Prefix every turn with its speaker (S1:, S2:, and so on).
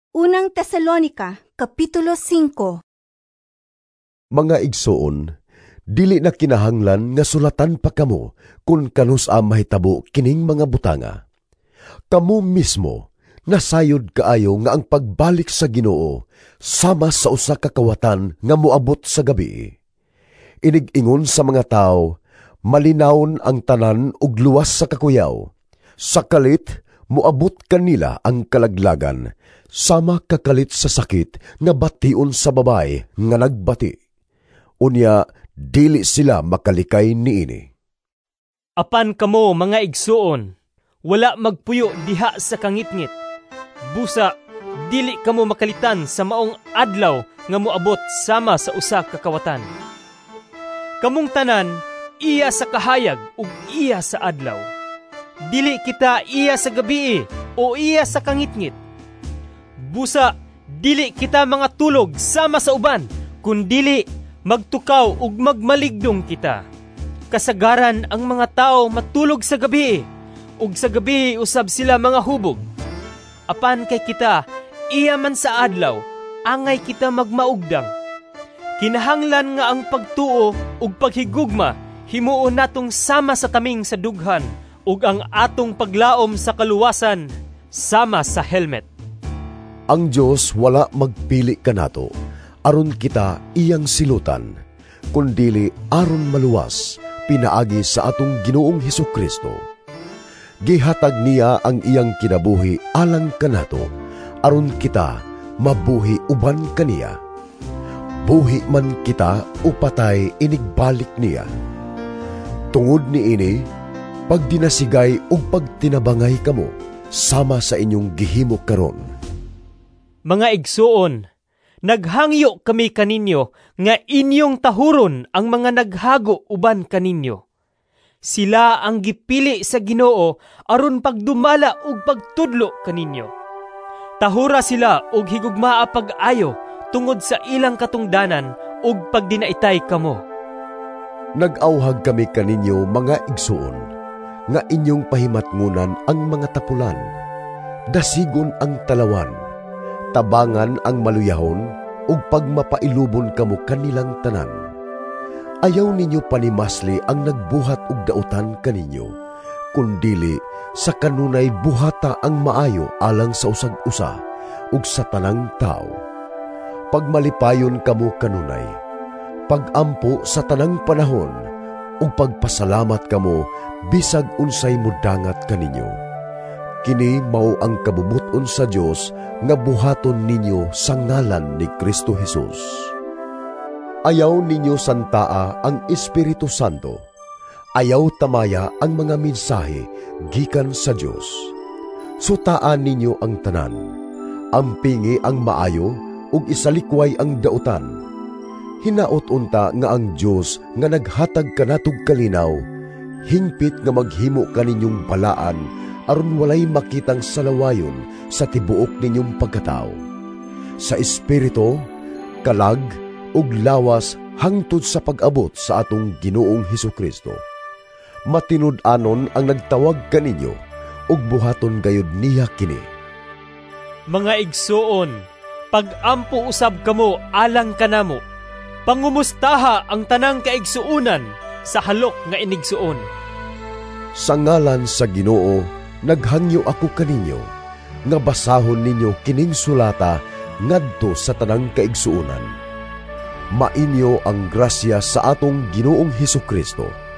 S1: Unang Tesalonica, Kapitulo 5.
S2: Mga igsoon, dili na kinahanglan nga sulatan pa kamo kung kanus a mahitabo kining mga butanga. Kamo mismo, nasayod kaayo nga ang pagbalik sa Ginoo sama sa usa ka kawatan nga moabot sa gabi. Inig-ingon sa mga tao, malinawon ang tanan ug luwas sa kakuyaw. Sa kalit, moabot kanila ang kalaglagan, sama kakalit sa sakit nga bation sa babay nga nagbati. Unya, dili sila makalikay niini.
S3: Apan kamo mga igsuon, wala magpuyo diha sa kangitngit. Busa, dili kamo makalitan sa maong adlaw nga moabot sama sa usa ka kawatan. Kamong tanan, iya sa kahayag ug iya sa adlaw. Dili kita iya sa gabi o iya sa kangitngit. Busa, dili kita mga tulog sama sa uban, kundili magtukaw ug magmaligdong kita. Kasagaran ang mga tao matulog sa gabi, ug sa gabi usab sila mga hubog. Apan kay kita, iya man sa adlaw, angay kita magmaugdang. Kinahanglan nga ang pagtuo ug paghigugma himuon natong sama sa taming sa dughan, ug ang atong paglaom sa kaluwasan sama sa helmet.
S2: Ang Diyos wala magpili kanato, aron kita iyang silutan, kundili aron maluwas, pinaagi sa atong Ginoong Hesukristo. Gihatag niya ang iyang kinabuhi alang kanato, aron kita mabuhi uban kaniya. Buhi man kita o patay, inigbalik niya. Tungod niini, pagdinasigay o pagtinabangay kamo, sama sa inyong gihimo karon.
S3: Mga igsuon, naghangyo kami kaninyo nga inyong tahuron ang mga naghago uban kaninyo. Sila ang gipili sa Ginoo aron pagdumala ug pagtudlo kaninyo. Tahura sila og higugmaa pag-ayo tungod sa ilang katungdanan ug pagdinaitay kamo.
S2: Nag-awhag kami kaninyo mga igsuon, nga inyong pahimatngunan ang mga tapulan, dasigon ang talawan, tabangan ang maluyahon, ug pagmapailubon kamo kanilang tanan. Ayaw ninyo panimasli ang nagbuhat ug dautan kaninyo, kundili sa kanunay buhata ang maayo alang sa usag-usa ug sa tanang tao. Pagmalipayon kamo kanunay, pagampo sa tanang panahon, ug pagpasalamat kamo bisag unsay mudangat kaninyo. Kini mao ang kabubuton sa Dios nga buhaton ninyo sa ngalan ni Kristo Jesus. Ayaw ninyo santaa ang Espiritu Santo. Ayaw tamaya ang mga mensahe gikan sa Dios. Sutaan ninyo ang tanan. Ampingi ang maayo ug isalikway ang dautan. Hinaot unta nga ang Dios nga naghatag kanatog kalinaw, hingpit nga maghimo kaninyong balaan aron walay makitang salawayon sa tibuok ninyong pagkatao. Sa espiritu, kalag, ug lawas hangtod sa pag-abot sa atong Ginoong Hesukristo. Matinud-anon ang nagtawag kaninyo, ug buhaton gayud niya kini.
S3: Mga igsuon, pag-ampo usab kamo alang kanamo. Pangumustaha ang tanang kaigsuunan sa halok nga inigsuon.
S2: Sa ngalan sa Ginoo, naghangyo ako kaninyo, nga basahon ninyo kining sulata ngadto sa tanang kaigsuunan. Mainyo ang grasya sa atong Ginoong Hesukristo